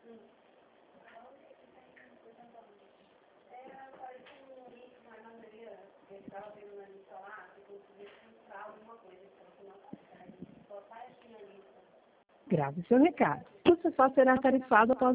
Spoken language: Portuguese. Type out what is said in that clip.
Grave seu recado. O sofá será tarifado após